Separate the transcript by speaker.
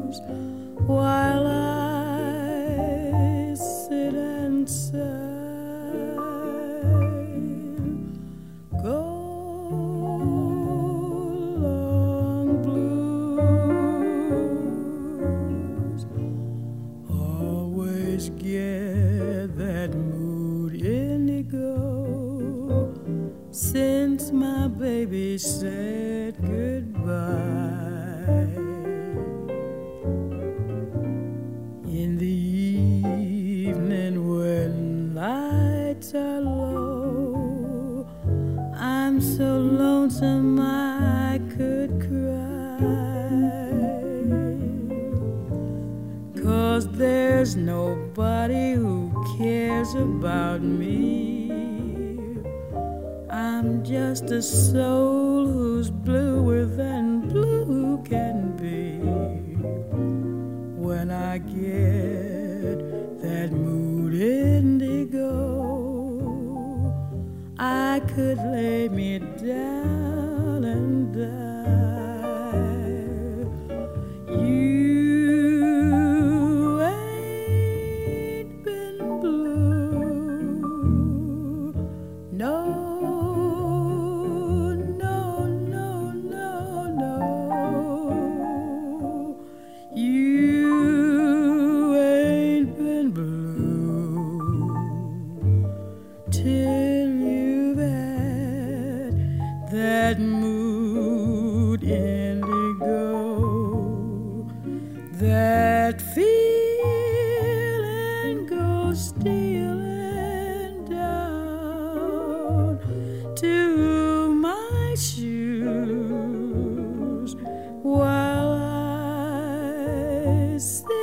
Speaker 1: while I sit and sigh. Go long blues, always get that mood indigo since my baby said goodbye. In the evening when lights are low, I'm so lonesome I could cry, 'cause there's nobody who cares about me. I'm just a soul who's bluer than blue can be. When I get that mood indigo, I could lay me down and die. You ain't been blue, no. Till you've had that mood indigo, that feeling goes stealing down to my shoes while I sit